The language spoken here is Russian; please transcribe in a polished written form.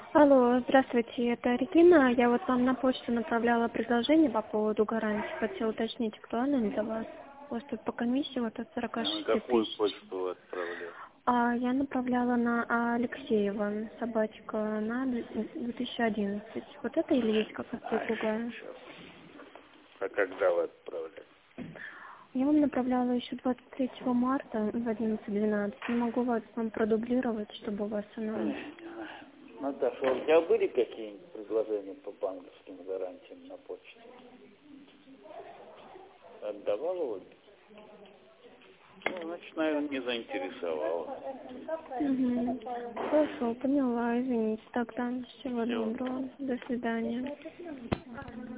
Алло, здравствуйте, это Регина. Я вот вам на почту направляла предложение по поводу гарантии. Хотела уточнить, актуально ли для вас. У вас тут по комиссии вот от 46 На какую тысяч. почту вы отправляли? Я направляла на Алексеева, собачка, на 2011. Вот это или есть какая-то другая? Сейчас. А когда вы отправляли? Я вам направляла еще 23 марта в 11:12. Не могу вас вам продублировать, чтобы у вас она... Наташа, а у тебя были какие-нибудь предложения по банковским гарантиям на почте? Отдавала вот? Ну, значит, наверное, не заинтересовала. Угу. Хорошо, поняла, извините. Тогда всего Все. доброго. До свидания.